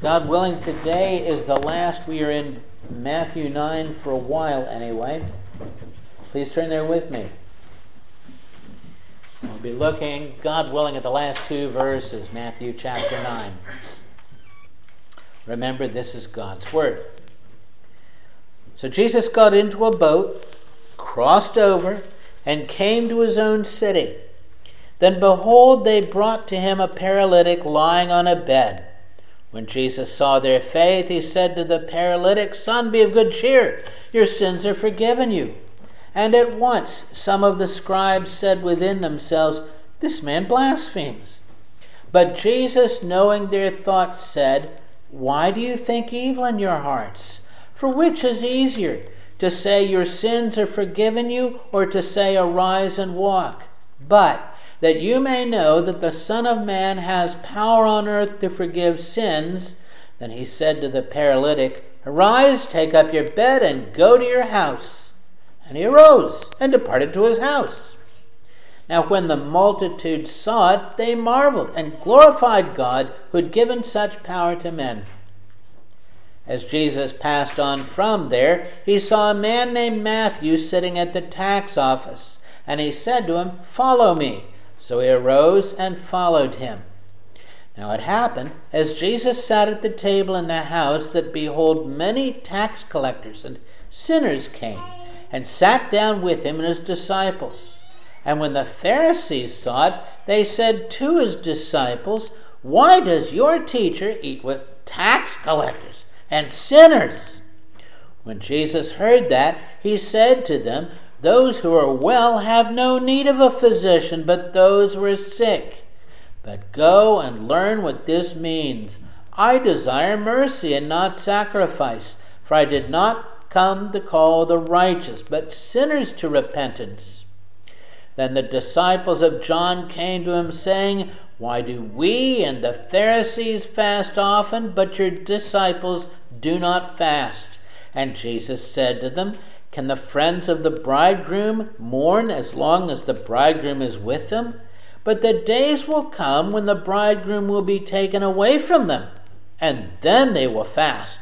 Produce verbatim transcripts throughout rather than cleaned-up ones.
God willing, today is the last. We are in Matthew nine for a while anyway. Please turn there with me. We'll be looking, God willing, at the last two verses, Matthew chapter nine. Remember, this is God's Word. So Jesus got into a boat, crossed over, and came to his own city. Then behold, they brought to him a paralytic lying on a bed. When Jesus saw their faith, he said to the paralytic, "Son, be of good cheer. Your sins are forgiven you." And at once some of the scribes said within themselves, "This man blasphemes." But Jesus, knowing their thoughts, said, "Why do you think evil in your hearts? For which is easier, to say your sins are forgiven you, or to say arise and walk? But that you may know that the Son of Man has power on earth to forgive sins." Then he said to the paralytic, "Arise, take up your bed, and go to your house." And he arose and departed to his house. Now when the multitude saw it, they marveled and glorified God, who had given such power to men. As Jesus passed on from there, he saw a man named Matthew sitting at the tax office, and he said to him, "Follow me." So he arose and followed him. Now it happened, as Jesus sat at the table in the house, that behold, many tax collectors and sinners came, and sat down with him and his disciples. And when the Pharisees saw it, they said to his disciples, "Why does your teacher eat with tax collectors and sinners?" When Jesus heard that, he said to them, "Those who are well have no need of a physician, but those who are sick. But go and learn what this means. I desire mercy and not sacrifice, for I did not come to call the righteous, but sinners to repentance." Then the disciples of John came to him, saying, "Why do we and the Pharisees fast often, but your disciples do not fast?" And Jesus said to them, "Can the friends of the bridegroom mourn as long as the bridegroom is with them? But the days will come when the bridegroom will be taken away from them, and then they will fast.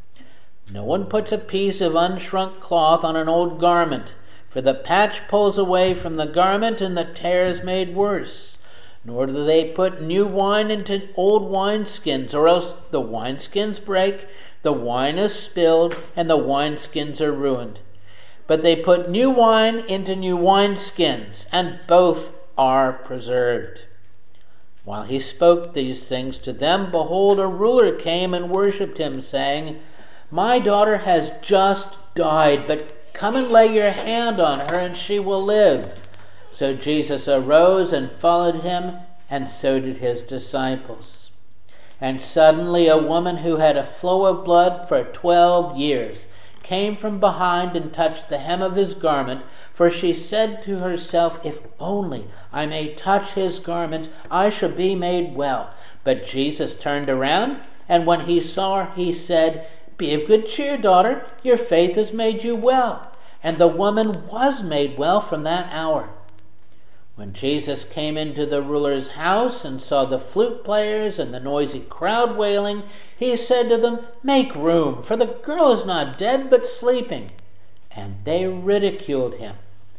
No one puts a piece of unshrunk cloth on an old garment, for the patch pulls away from the garment, and the tear is made worse. Nor do they put new wine into old wineskins, or else the wineskins break, the wine is spilled, and the wineskins are ruined. But they put new wine into new wineskins, and both are preserved." While he spoke these things to them, behold, a ruler came and worshipped him, saying, "My daughter has just died, but come and lay your hand on her, and she will live." So Jesus arose and followed him, and so did his disciples. And suddenly a woman who had a flow of blood for twelve years came from behind and touched the hem of his garment, for she said to herself, "If only I may touch his garment, I shall be made well." But Jesus turned around, and when he saw her, he said, "Be of good cheer, daughter, your faith has made you well." And the woman was made well from that hour. When Jesus came into the ruler's house and saw the flute players and the noisy crowd wailing, he said to them, "Make room, for the girl is not dead, but sleeping." And they ridiculed him.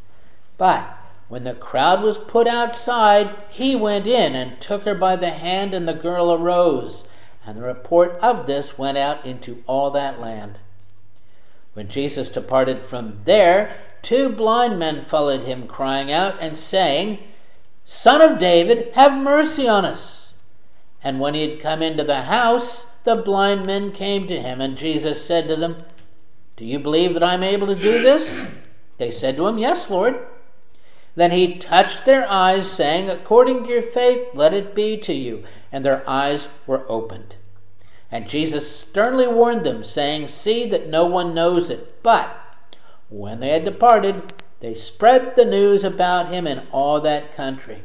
But when the crowd was put outside, he went in and took her by the hand, and the girl arose. And the report of this went out into all that land. When Jesus departed from there, two blind men followed him, crying out and saying, "Son of David, have mercy on us." And when he had come into the house, the blind men came to him, and Jesus said to them, "Do you believe that I am able to do this?" They said to him, "Yes, Lord." Then he touched their eyes, saying, "According to your faith, let it be to you." And their eyes were opened. And Jesus sternly warned them, saying, "See that no one knows it." But when they had departed, they spread the news about him in all that country.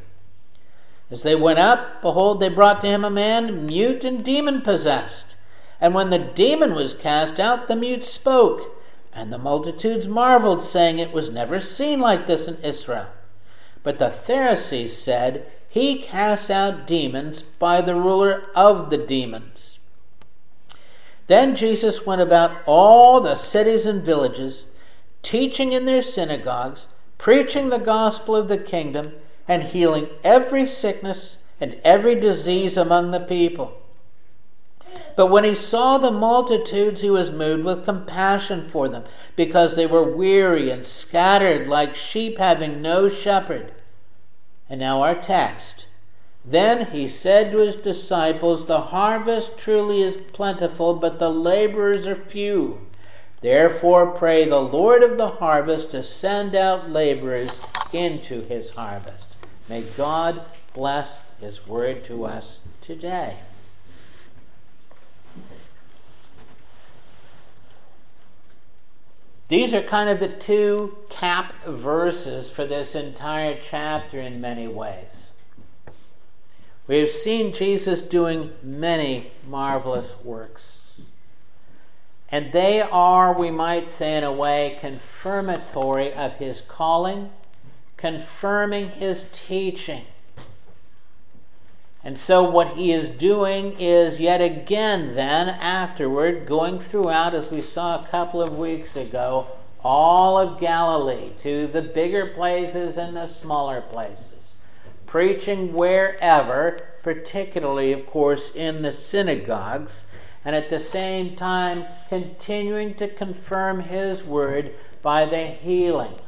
As they went out, behold, they brought to him a man mute and demon-possessed. And when the demon was cast out, the mute spoke. And the multitudes marveled, saying, "It was never seen like this in Israel." But the Pharisees said, "He casts out demons by the ruler of the demons." Then Jesus went about all the cities and villages, teaching in their synagogues, preaching the gospel of the kingdom, and healing every sickness and every disease among the people. But when he saw the multitudes, he was moved with compassion for them, because they were weary and scattered like sheep having no shepherd. And now our text. Then he said to his disciples, the harvest truly is plentiful, but the laborers are few. Therefore pray the Lord of the harvest to send out laborers into his harvest. May God bless his word to us today. These are kind of the two cap verses for this entire chapter in many ways. We have seen Jesus doing many marvelous works. And they are, we might say in a way, confirmatory of his calling, confirming his teaching. And so what he is doing is yet again then afterward going throughout, as we saw a couple of weeks ago, all of Galilee, to the bigger places and the smaller places, preaching wherever, particularly of course in the synagogues, and at the same time continuing to confirm his word by the healings.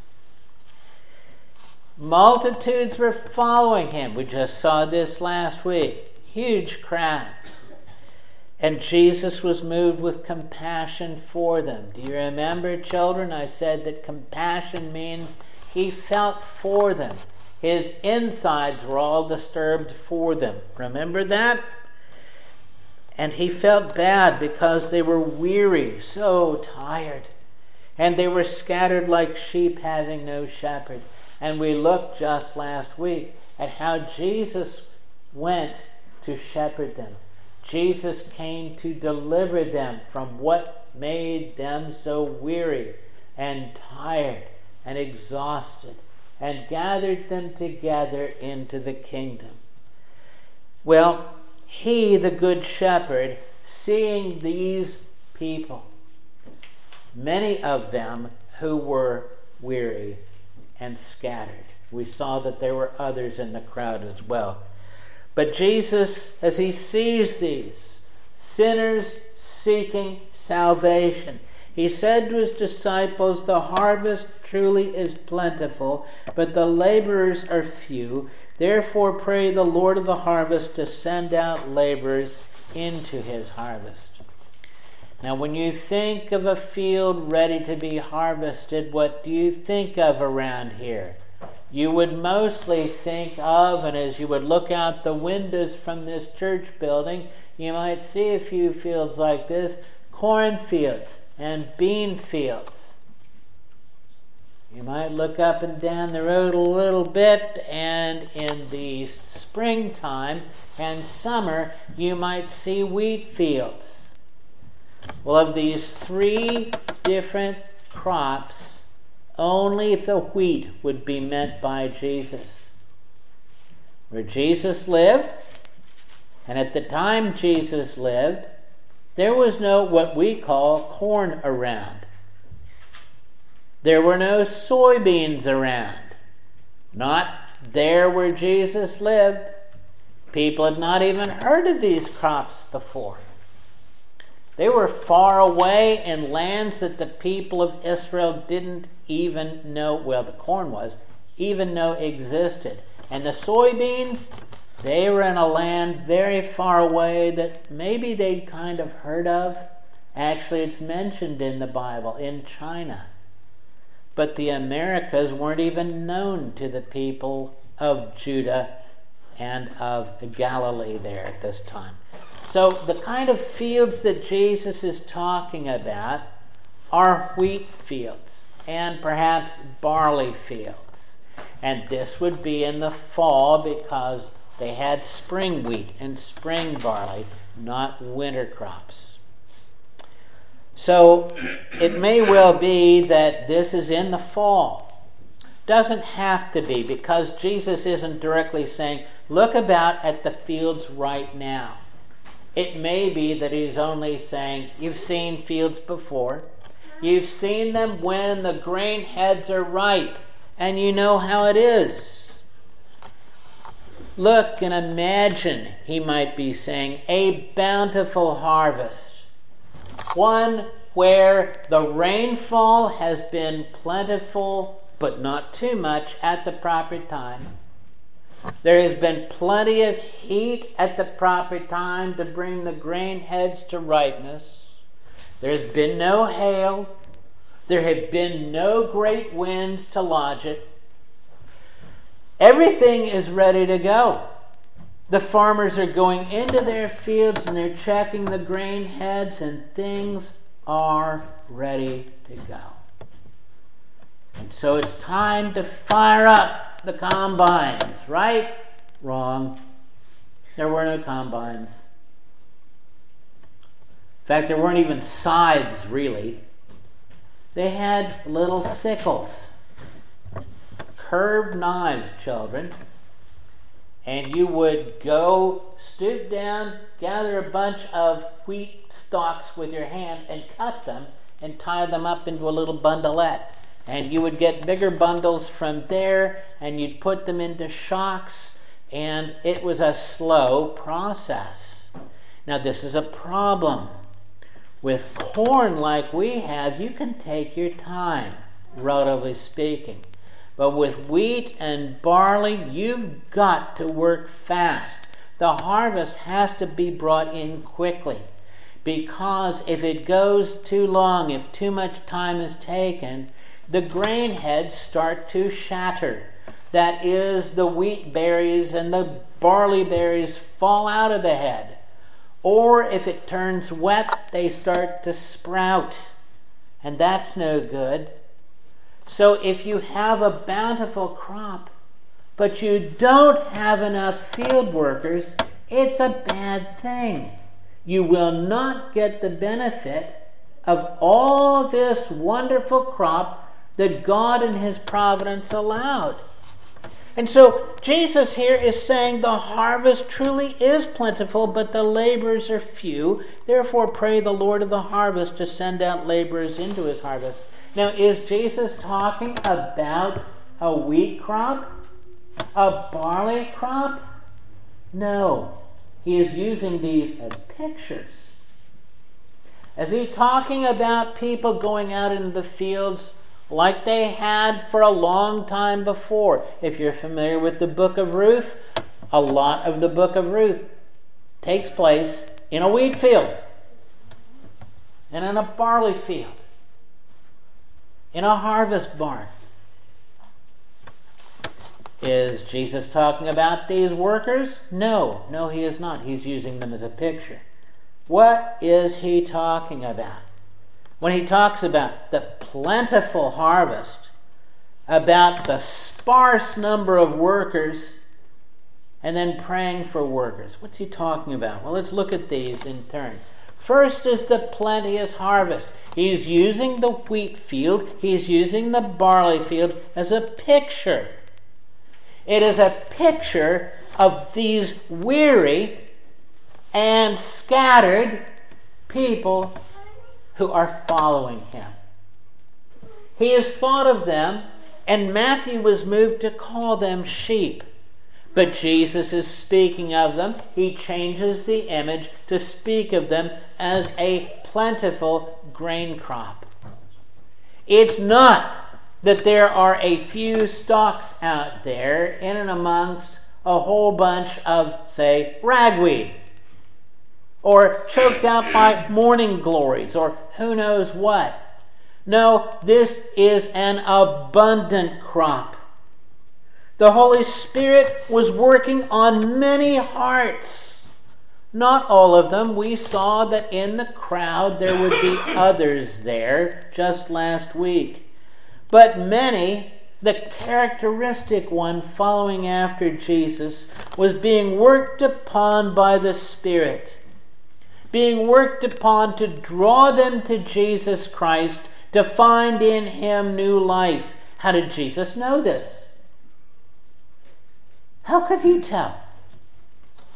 Multitudes were following him. We just saw this last week. Huge crowds. And Jesus was moved with compassion for them. Do you remember, children? I said that compassion means he felt for them. His insides were all disturbed for them. Remember that? And he felt bad because they were weary, so tired. And they were scattered like sheep having no shepherd. And we looked just last week at how Jesus went to shepherd them. Jesus came to deliver them from what made them so weary and tired and exhausted, and gathered them together into the kingdom. Well, he, the good shepherd, seeing these people, many of them who were weary and scattered. We saw that there were others in the crowd as well. But Jesus, as he sees these sinners seeking salvation, he said to his disciples, the harvest truly is plentiful, but the laborers are few. Therefore pray the Lord of the harvest to send out laborers into his harvest. Now, when you think of a field ready to be harvested, what do you think of around here? You would mostly think of, and as you would look out the windows from this church building, you might see a few fields like this, cornfields and bean fields. You might look up and down the road a little bit, and in the springtime and summer, you might see wheat fields. Well, of these three different crops, only the wheat would be meant by Jesus. Where Jesus lived, and at the time Jesus lived, there was no what we call corn around. There were no soybeans around. Not there where Jesus lived. People had not even heard of these crops before. They were far away in lands that the people of Israel didn't even know, well, the corn was, even know existed. And the soybeans, they were in a land very far away that maybe they'd kind of heard of. Actually, it's mentioned in the Bible, in China. But the Americas weren't even known to the people of Judah and of Galilee there at this time. So the kind of fields that Jesus is talking about are wheat fields and perhaps barley fields. And this would be in the fall because they had spring wheat and spring barley, not winter crops. So it may well be that this is in the fall. Doesn't have to be, because Jesus isn't directly saying, look about at the fields right now. It may be that he's only saying, you've seen fields before. You've seen them when the grain heads are ripe, and you know how it is. Look and imagine, he might be saying, a bountiful harvest. One where the rainfall has been plentiful, but not too much at the proper time. There has been plenty of heat at the proper time to bring the grain heads to ripeness. There's been no hail. There have been no great winds to lodge it. Everything is ready to go. The farmers are going into their fields and they're checking the grain heads, and things are ready to go. And so it's time to fire up the combines, right? Wrong. There were no combines. In fact, there weren't even scythes, really. They had little sickles. Curved knives, children. And you would go, stoop down, gather a bunch of wheat stalks with your hand and cut them and tie them up into a little bundleette. And you would get bigger bundles from there, and you'd put them into shocks, and it was a slow process. Now, this is a problem. With corn like we have, you can take your time, relatively speaking. But with wheat and barley, you've got to work fast. The harvest has to be brought in quickly. Because if it goes too long, if too much time is taken, the grain heads start to shatter. That is, the wheat berries and the barley berries fall out of the head. Or if it turns wet, they start to sprout. And that's no good. So if you have a bountiful crop, but you don't have enough field workers, it's a bad thing. You will not get the benefit of all this wonderful crop that God in His providence allowed. And so Jesus here is saying the harvest truly is plentiful, but the laborers are few. Therefore pray the Lord of the harvest to send out laborers into His harvest. Now, is Jesus talking about a wheat crop? A barley crop? No. He is using these as pictures. Is he talking about people going out into the fields like they had for a long time before? If you're familiar with the book of Ruth, a lot of the book of Ruth takes place in a wheat field, and in a barley field, in a harvest barn. Is Jesus talking about these workers? No, no, he is not. He's using them as a picture. What is he talking about? When he talks about the plentiful harvest, about the sparse number of workers, and then praying for workers, what's he talking about? Well, let's look at these in turn. First is the plenteous harvest. He's using the wheat field, he's using the barley field as a picture. It is a picture of these weary and scattered people who are following him. He has thought of them, and Matthew was moved to call them sheep. But Jesus is speaking of them. He changes the image to speak of them as a plentiful grain crop. It's not that there are a few stalks out there in and amongst a whole bunch of, say, ragweed, or choked out by morning glories, or who knows what. No, this is an abundant crop. The Holy Spirit was working on many hearts. Not all of them. We saw that in the crowd there would be others there just last week. But many, the characteristic one following after Jesus, was being worked upon by the Spirit. Being worked upon to draw them to Jesus Christ, to find in Him new life. How did Jesus know this? How could He tell?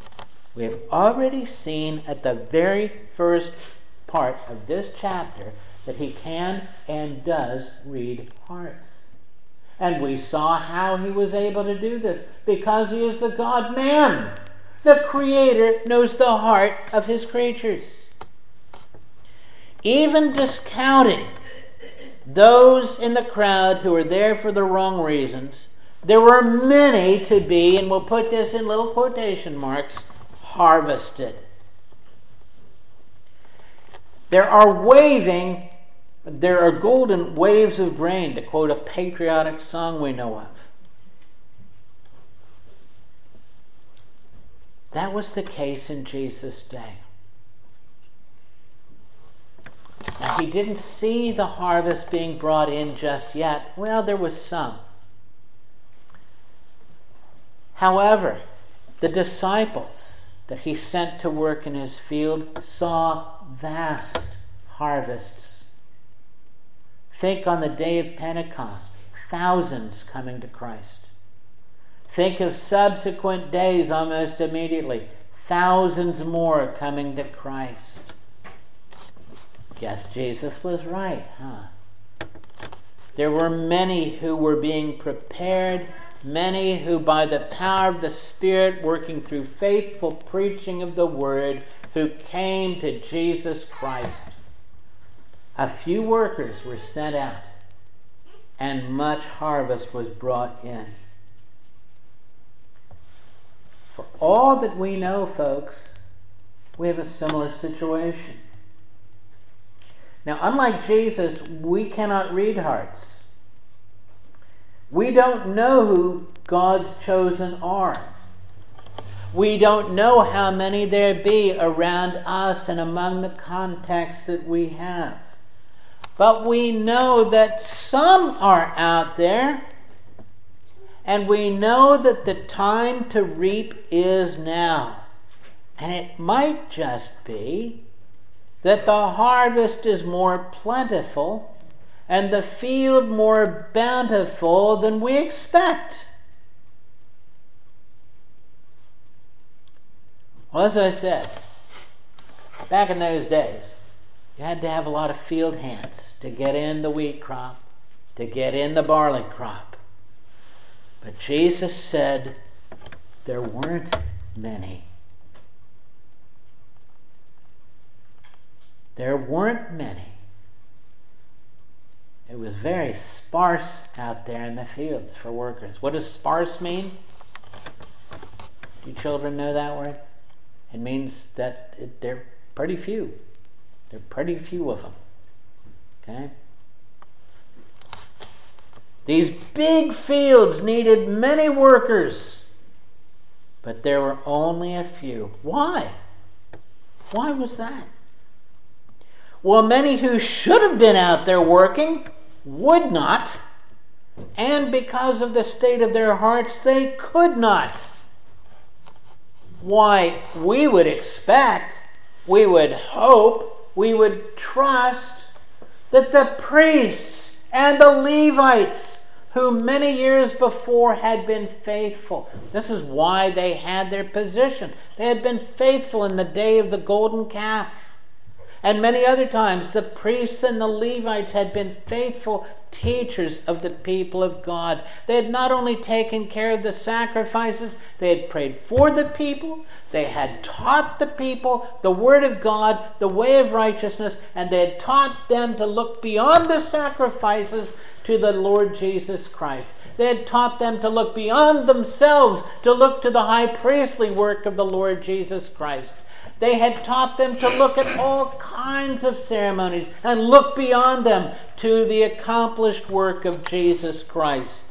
We have already seen at the very first part of this chapter that he can and does read hearts. And we saw how he was able to do this, because he is the God-man. The Creator knows the heart of his creatures. Even discounting those in the crowd who were there for the wrong reasons, there were many to be, and we'll put this in little quotation marks, harvested. There are waving, there are golden waves of grain, to quote a patriotic song we know of. That was the case in Jesus' day. Now, he didn't see the harvest being brought in just yet. Well, there was some. However, the disciples that he sent to work in his field saw vast harvests. Think on the day of Pentecost, thousands coming to Christ. Think of subsequent days almost immediately, thousands more coming to Christ. Guess Jesus was right, huh? There were many who were being prepared, many who by the power of the Spirit, working through faithful preaching of the Word, who came to Jesus Christ. A few workers were sent out, and much harvest was brought in. For all that we know, folks, we have a similar situation. Now, unlike Jesus, we cannot read hearts. We don't know who God's chosen are. We don't know how many there be around us and among the contexts that we have. But we know that some are out there, and we know that the time to reap is now. And it might just be that the harvest is more plentiful and the field more bountiful than we expect. Well, as I said, back in those days, you had to have a lot of field hands to get in the wheat crop, to get in the barley crop. But Jesus said there weren't many. There weren't many. It was very sparse out there in the fields for workers. What does sparse mean? Do you children know that word? It means that it, they're pretty few. There are pretty few of them. Okay? These big fields needed many workers, but there were only a few. Why? Why was that? Well, many who should have been out there working would not, and because of the state of their hearts, they could not. Why, we would expect, we would hope, we would trust that the priests and the Levites, who many years before had been faithful, this is why they had their position. They had been faithful in the day of the golden calf. And many other times, the priests and the Levites had been faithful teachers of the people of God. They had not only taken care of the sacrifices, they had prayed for the people, they had taught the people the Word of God, the way of righteousness, and they had taught them to look beyond the sacrifices to the Lord Jesus Christ. They had taught them to look beyond themselves, to look to the high priestly work of the Lord Jesus Christ. They had taught them to look at all kinds of ceremonies and look beyond them to the accomplished work of Jesus Christ.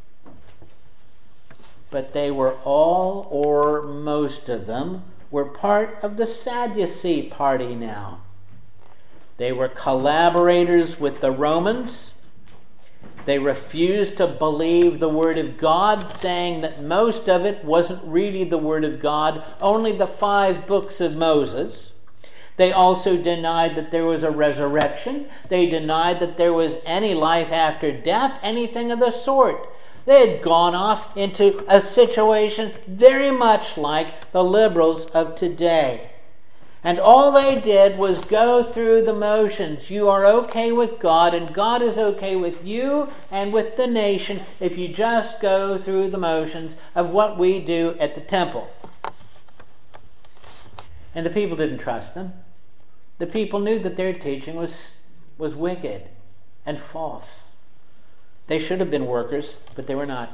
But they were all, or most of them, were part of the Sadducee party now. They were collaborators with the Romans. They refused to believe the Word of God, saying that most of it wasn't really the Word of God, only the five books of Moses. They also denied that there was a resurrection. They denied that there was any life after death, anything of the sort. They had gone off into a situation very much like the liberals of today. And all they did was go through the motions. You are okay with God, and God is okay with you and with the nation if you just go through the motions of what we do at the temple. And the people didn't trust them. The people knew that their teaching was, was wicked and false. They should have been workers, but they were not.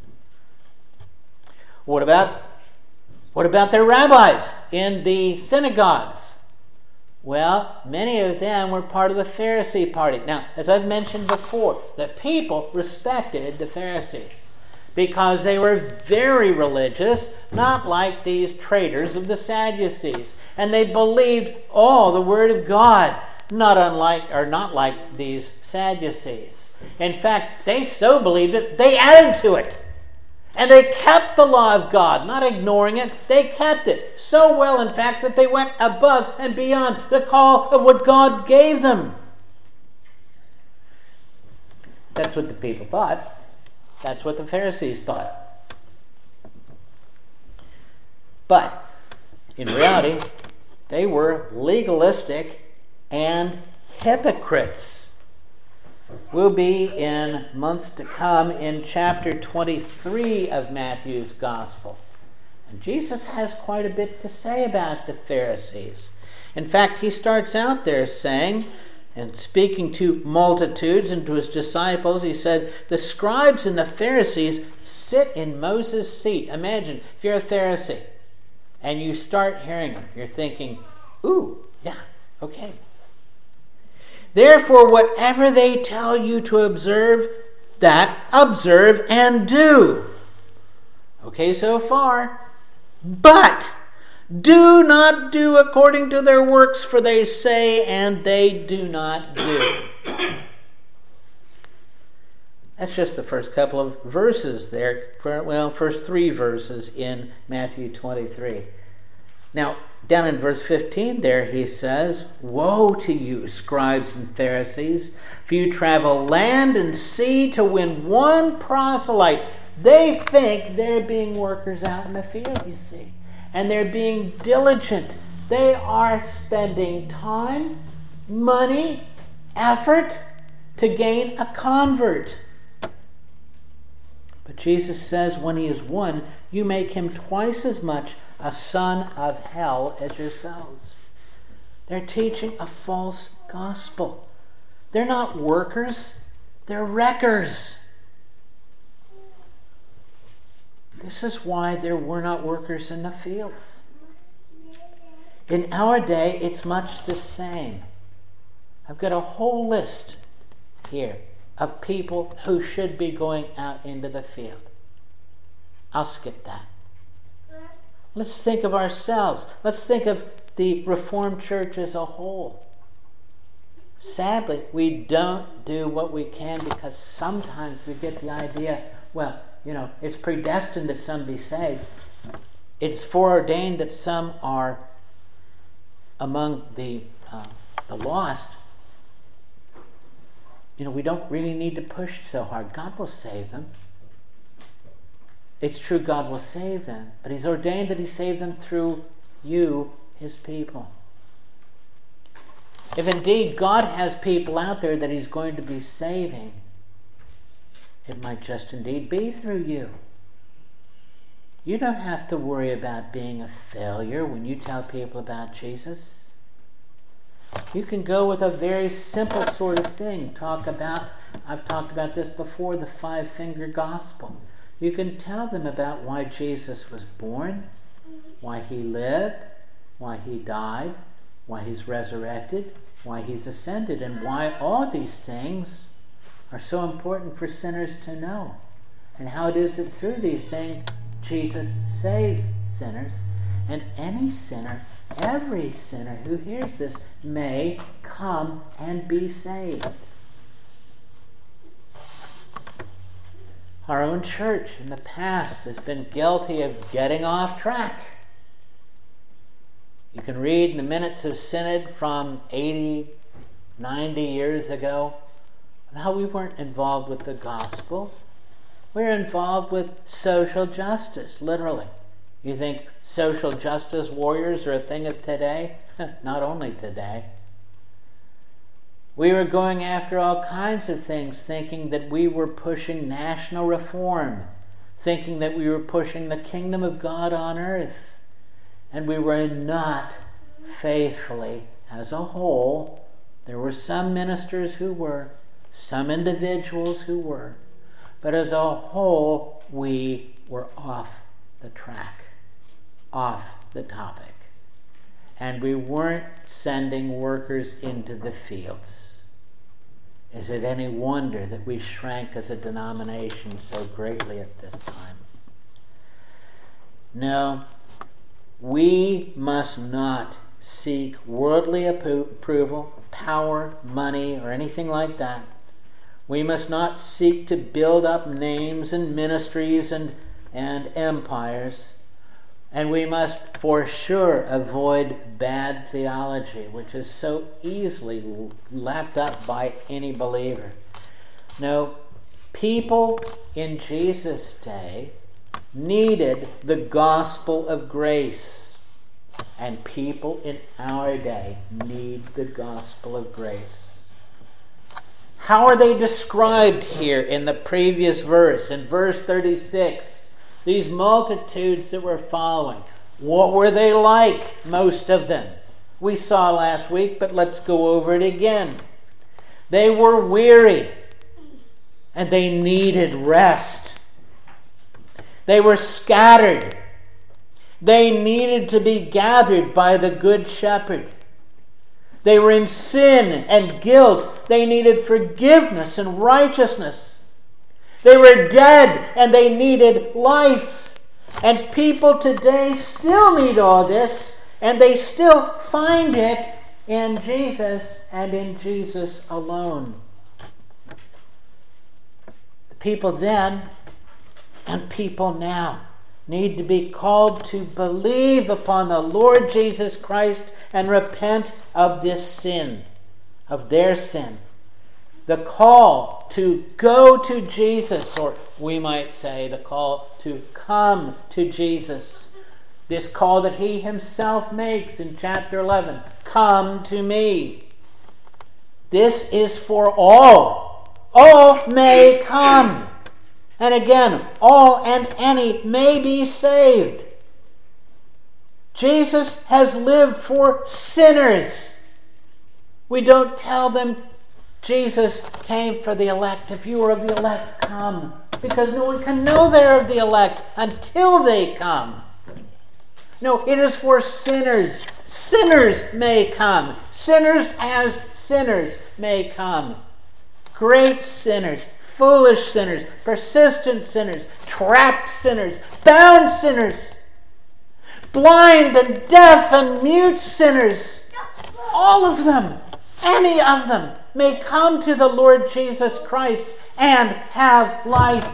What about What about their rabbis in the synagogues? Well, many of them were part of the Pharisee party. Now, as I've mentioned before, the people respected the Pharisees because they were very religious, not like these traitors of the Sadducees. And they believed all the Word of God, not unlike or not like these Sadducees. In fact, they so believed it, they added to it. And they kept the law of God, not ignoring it. They kept it so well, in fact, that they went above and beyond the call of what God gave them. That's what the people thought. That's what the Pharisees thought. But, in reality, they were legalistic and hypocrites. We'll be in months to come in chapter twenty-three of Matthew's Gospel. And Jesus has quite a bit to say about the Pharisees. In fact, he starts out there saying, and speaking to multitudes and to his disciples, he said, the scribes and the Pharisees sit in Moses' seat. Imagine, if you're a Pharisee and you start hearing them, you're thinking, ooh, yeah, okay. Therefore, whatever they tell you to observe, that observe and do. Okay, so far. But do not do according to their works, for they say and they do not do. That's just the first couple of verses there. Well, first three verses in Matthew twenty-three. Now, down in verse fifteen there he says, woe to you, scribes and Pharisees, for you travel land and sea to win one proselyte. They think they're being workers out in the field, you see. And they're being diligent. They are spending time, money, effort to gain a convert. But Jesus says when he is won, you make him twice as much a son of hell as yourselves. They're teaching a false gospel. They're not workers, they're wreckers. This is why there were not workers in the fields. In our day, it's much the same. I've got a whole list here of people who should be going out into the field. I'll skip that. Let's think of ourselves. Let's think of the Reformed Church as a whole. Sadly, we don't do what we can because sometimes we get the idea, well, you know, it's predestined that some be saved. It's foreordained that some are among the uh, the lost. You know, we don't really need to push so hard. God will save them. It's true God will save them, but he's ordained that he save them through you, his people. If indeed God has people out there that he's going to be saving, it might just indeed be through you. You don't have to worry about being a failure when you tell people about Jesus. You can go with a very simple sort of thing. Talk about, I've talked about this before, the five-finger gospel. You can tell them about why Jesus was born, why he lived, why he died, why he's resurrected, why he's ascended, and why all these things are so important for sinners to know. And how it is that through these things, Jesus saves sinners. And any sinner, every sinner who hears this, may come and be saved. Our own church in the past has been guilty of getting off track. You can read in the minutes of Synod from eighty, ninety years ago how we weren't involved with the gospel. We're involved with social justice, literally. You think social justice warriors are a thing of today? Not only today. We were going after all kinds of things, thinking that we were pushing national reform, thinking that we were pushing the kingdom of God on earth. And we were not faithfully, as a whole. There were some ministers who were, some individuals who were, but as a whole, we were off the track, off the topic. And we weren't sending workers into the fields. Is it any wonder that we shrank as a denomination so greatly at this time? No, we must not seek worldly approval, power, money, or anything like that. We must not seek to build up names and ministries and, and empires. And we must for sure avoid bad theology, which is so easily lapped up by any believer. No, people in Jesus' day needed the gospel of grace. And people in our day need the gospel of grace. How are they described here in the previous verse, in verse thirty-six? These multitudes that were following, what were they like, most of them? We saw last week, but let's go over it again. They were weary, and they needed rest. They were scattered. They needed to be gathered by the Good Shepherd. They were in sin and guilt. They needed forgiveness and righteousness. They were dead and they needed life. And people today still need all this, and they still find it in Jesus and in Jesus alone. The people then and people now need to be called to believe upon the Lord Jesus Christ and repent of this sin, of their sin. The call to go to Jesus, or we might say the call to come to Jesus. This call that he himself makes in chapter eleven. Come to me. This is for all. All may come. And again, all and any may be saved. Jesus has lived for sinners. We don't tell them Jesus came for the elect. If you are of the elect, come. Because no one can know they're of the elect until they come. No, it is for sinners. Sinners may come. Sinners as sinners may come. Great sinners, foolish sinners, persistent sinners, trapped sinners, bound sinners, blind and deaf and mute sinners. All of them, any of them, may come to the Lord Jesus Christ and have life.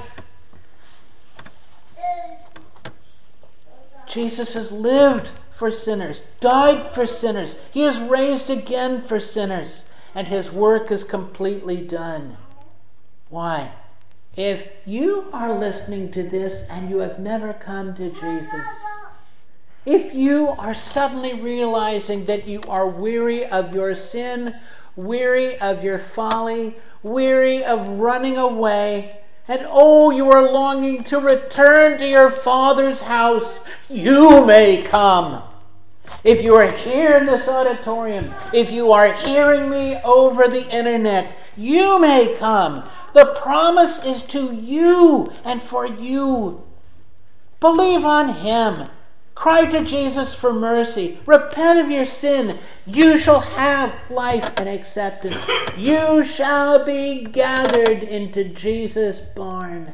Jesus has lived for sinners, died for sinners. He is raised again for sinners, and his work is completely done. Why? If you are listening to this and you have never come to Jesus, if you are suddenly realizing that you are weary of your sin, weary of your folly, weary of running away, and oh, you are longing to return to your Father's house, you may come. If you are here in this auditorium, if you are hearing me over the internet, you may come. The promise is to you and for you. Believe on him. Cry to Jesus for mercy. Repent of your sin. You shall have life and acceptance. You shall be gathered into Jesus' barn.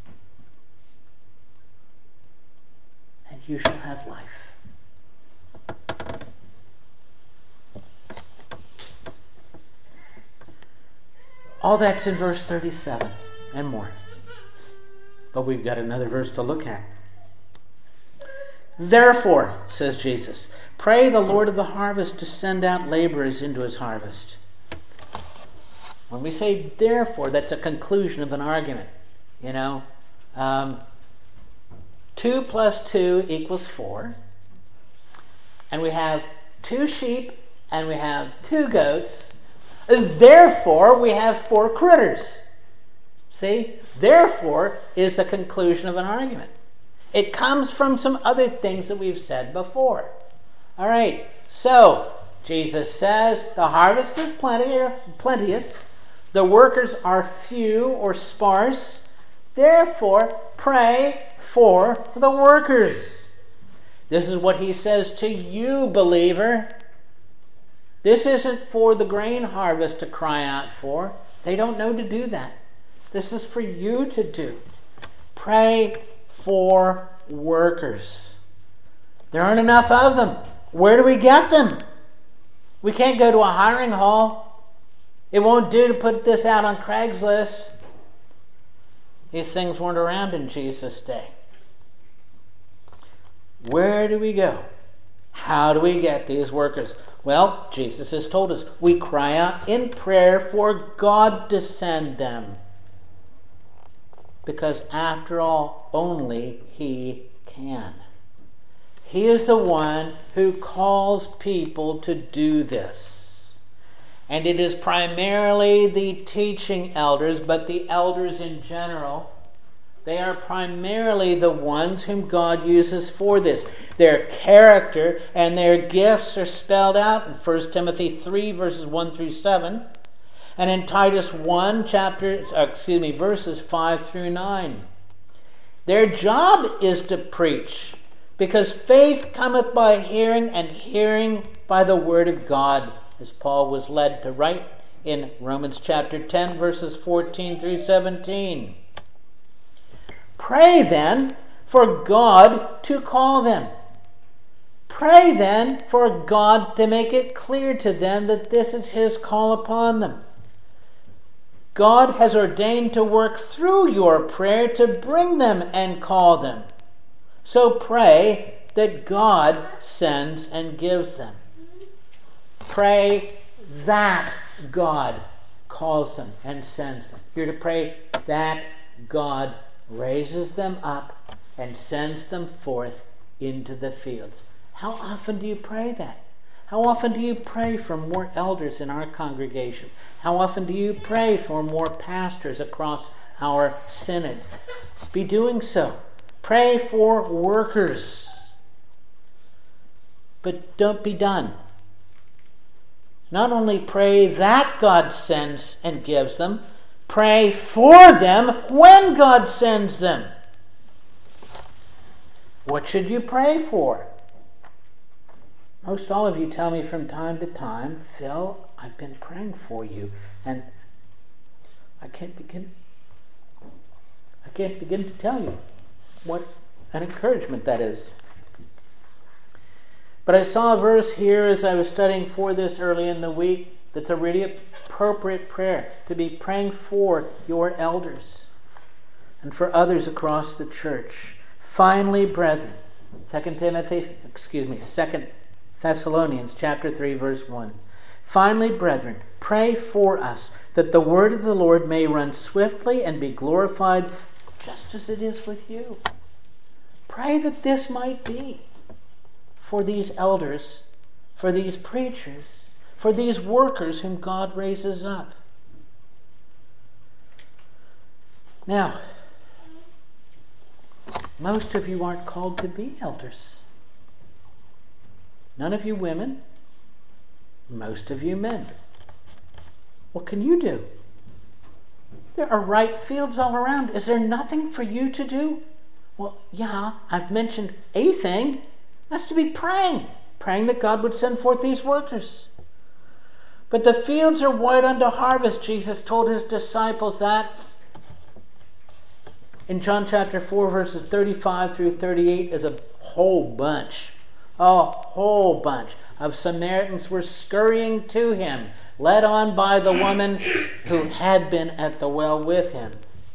And you shall have life. All that's in verse thirty-seven and more. But we've got another verse to look at. Therefore, says Jesus, pray the Lord of the harvest to send out laborers into his harvest. When we say therefore, that's a conclusion of an argument. You know, um, two plus two equals four. And we have two sheep and we have two goats. Therefore, we have four critters. See? Therefore is the conclusion of an argument. It comes from some other things that we've said before. All right, so Jesus says the harvest is plenty, plenteous. The workers are few or sparse. Therefore, pray for the workers. This is what he says to you, believer. This isn't for the grain harvest to cry out for. They don't know to do that. This is for you to do. Pray for workers. There aren't enough of them. Where do we get them? We can't go to a hiring hall. It won't do to put this out on Craigslist. These things weren't around in Jesus' day. Where do we go? How do we get these workers? Well, Jesus has told us we cry out in prayer for God to send them. Because after all, only He can. He is the one who calls people to do this. And it is primarily the teaching elders, but the elders in general, they are primarily the ones whom God uses for this. Their character and their gifts are spelled out in First Timothy three, verses one through seven. And in Titus one, chapter, excuse me, verses five through nine. Their job is to preach, because faith cometh by hearing, and hearing by the word of God, as Paul was led to write in Romans chapter ten, verses fourteen through seventeen. Pray then for God to call them. Pray then for God to make it clear to them that this is His call upon them. God has ordained to work through your prayer to bring them and call them. So pray that God sends and gives them. Pray that God calls them and sends them. You're to pray that God raises them up and sends them forth into the fields. How often do you pray that? How often do you pray for more elders in our congregation? How often do you pray for more pastors across our synod? Be doing so. Pray for workers. But don't be done. Not only pray that God sends and gives them, pray for them when God sends them. What should you pray for? Most all of you tell me from time to time, Phil, I've been praying for you, and I can't begin I can't begin to tell you what an encouragement that is. But I saw a verse here as I was studying for this early in the week that's a really appropriate prayer, to be praying for your elders and for others across the church. Finally, brethren, Second Timothy, excuse me, Second Thessalonians chapter three, verse one. Finally, brethren, pray for us that the word of the Lord may run swiftly and be glorified just as it is with you. Pray that this might be for these elders, for these preachers, for these workers whom God raises up. Now, most of you aren't called to be elders. None of you women, most of you men. What can you do? There are ripe fields all around. Is there nothing for you to do? Well, yeah, I've mentioned a thing. That's to be praying. Praying that God would send forth these workers. But the fields are white unto harvest. Jesus told His disciples that in John chapter four, verses thirty-five through thirty-eight, is a whole bunch. A whole bunch of Samaritans were scurrying to Him, led on by the woman who had been at the well with Him.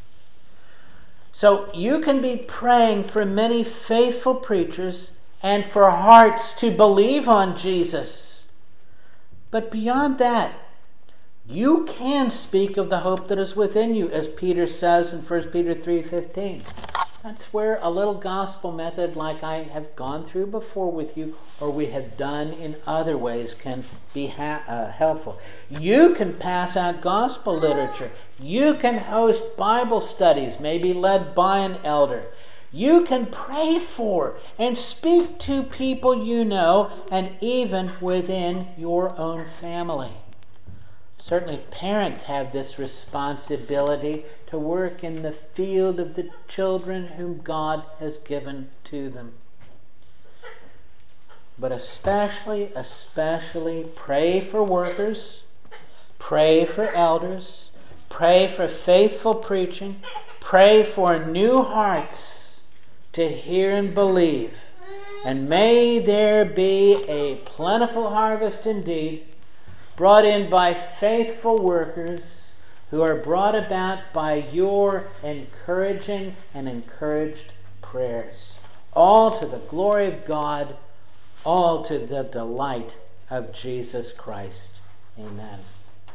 So you can be praying for many faithful preachers and for hearts to believe on Jesus. But beyond that, you can speak of the hope that is within you, as Peter says in First Peter three fifteen. That's where a little gospel method like I have gone through before with you, or we have done in other ways, can be ha- uh, helpful. You can pass out gospel literature. You can host Bible studies, maybe led by an elder. You can pray for and speak to people you know, and even within your own family. Certainly parents have this responsibility to work in the field of the children whom God has given to them. But especially, especially pray for workers, pray for elders, pray for faithful preaching, pray for new hearts to hear and believe. And may there be a plentiful harvest indeed, brought in by faithful workers who are brought about by your encouraging and encouraged prayers. All to the glory of God, all to the delight of Jesus Christ. Amen.